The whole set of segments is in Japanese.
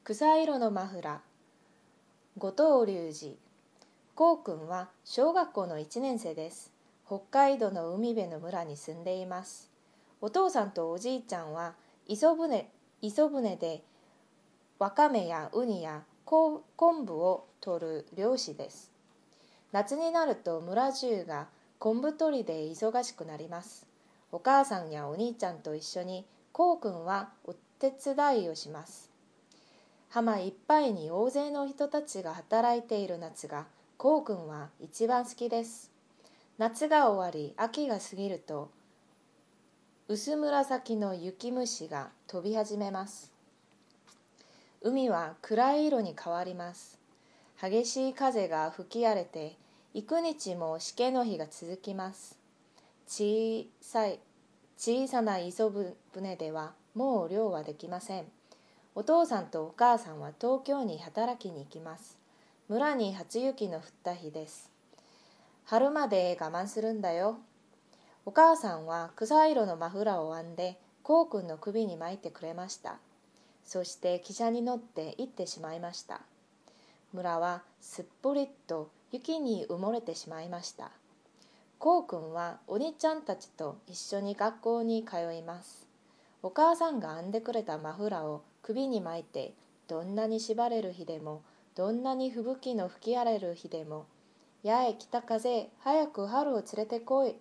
草色のマフラー。後藤隆二。こうくんは小学校の1年生です。北海道の海辺の村に住んでいます。お父さんとおじいちゃんは磯船でわかめやウニや昆布を取る漁師です。夏になると村中が昆布取りで忙しくなります。お母さんやお兄ちゃんと一緒にこうくんはお手伝いをします。浜いっぱいに大勢の人たちが働いている夏がこうくんは一番好きです。夏が終わり秋が過ぎると薄紫の雪虫が飛び始めます。海は暗い色に変わります。激しい風が吹き荒れて幾日もしけの日が続きます。小さな磯船ではもう漁はできません。お父さんとお母さんは東京に働きに行きます。村に初雪の降った日です。春まで我慢するんだよ。お母さんは草色のマフラーを編んでこうくんの首に巻いてくれました。そして汽車に乗って行ってしまいました。村はすっぽりと雪に埋もれてしまいました。こうくんはお兄ちゃんたちと一緒に学校に通います。お母さんが編んでくれたマフラーを首に巻いて、どんなに縛れる日でも、どんなに吹雪の吹き荒れる日でも、やえ北風、早く春を連れてこい。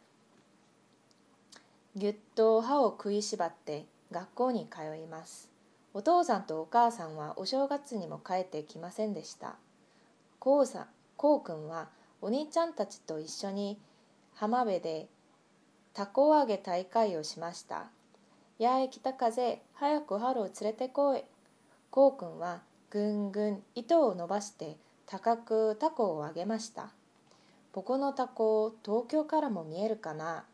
ぎゅっと歯を食いしばって学校に通います。お父さんとお母さんはお正月にも帰ってきませんでした。こうくんはお兄ちゃんたちと一緒に浜辺でたこ揚げ大会をしました。やえ北風、早く春を連れてこい。こうくんはぐんぐん糸を伸ばして高くタコを揚げました。僕のタコ、東京からも見えるかな。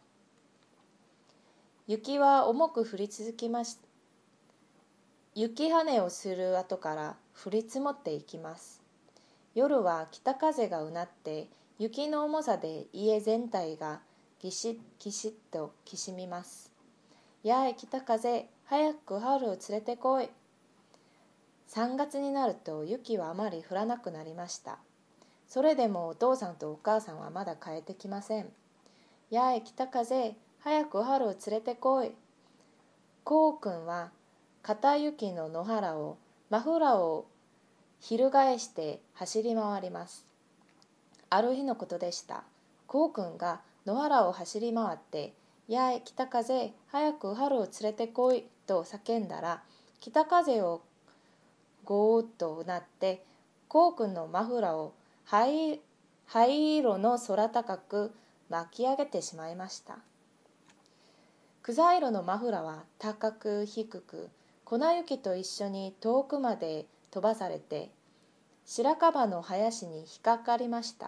雪は重く降り続きました。雪跳ねをする後から降り積もっていきます。夜は北風がうなって雪の重さで家全体がギシッギシッときしみます。やえ北風、早く春を連れてこい。3月になると雪はあまり降らなくなりました。それでもお父さんとお母さんはまだ帰ってきません。やえ北風、早く春を連れてこい。こうくんは片雪の野原をマフラーを翻して走り回ります。ある日のことでした。こうくんが野原を走り回って、やえ北風、早く春を連れてこいと叫んだら、北風をゴーッとうなって、こうくんのマフラーを灰色の空高く巻き上げてしまいました。草色のマフラーは高く低く、粉雪と一緒に遠くまで飛ばされて、白樺の林に引っかかりました。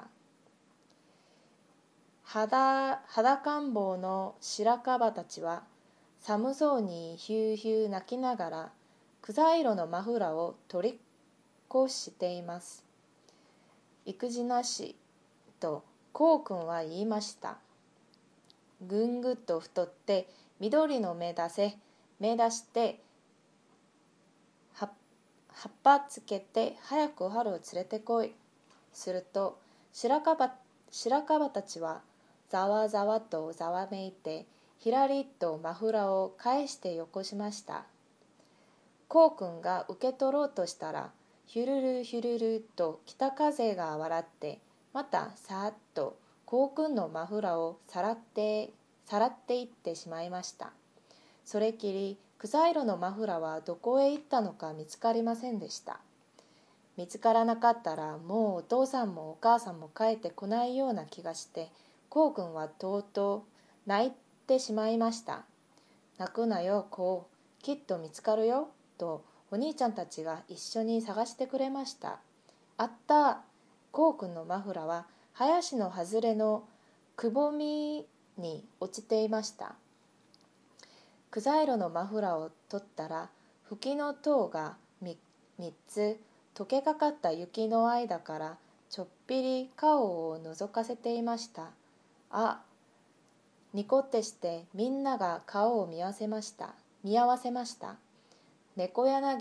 肌感棒の白樺たちは寒そうにヒューヒュー泣きながら草色のマフラーを取り越しています。育児なしとこうくんは言いました。ぐんぐっと太って緑の目出して葉っぱつけて早く春を連れてこい。すると白樺たちはざわざわとざわめいてひらりとマフラーを返してよこしました。こうくんが受け取ろうとしたらヒュルルヒュルルと北風が笑ってまたさーっとこうくんのマフラーをさらっていってしまいました。それきり草色のマフラーはどこへ行ったのか見つかりませんでした。見つからなかったらもうお父さんもお母さんも帰ってこないような気がして、こうくんはとうとう泣いてしまいました。泣くなよこう、きっと見つかるよとお兄ちゃんたちが一緒に探してくれました。あった、こうくんのマフラーは林の外れのくぼみに落ちていました。草色のマフラーを取ったら吹きの塔が3つ溶けかかった雪の間からちょっぴり顔を覗かせていました。あ、ニコってしてみんなが顔を見合わせました。猫柳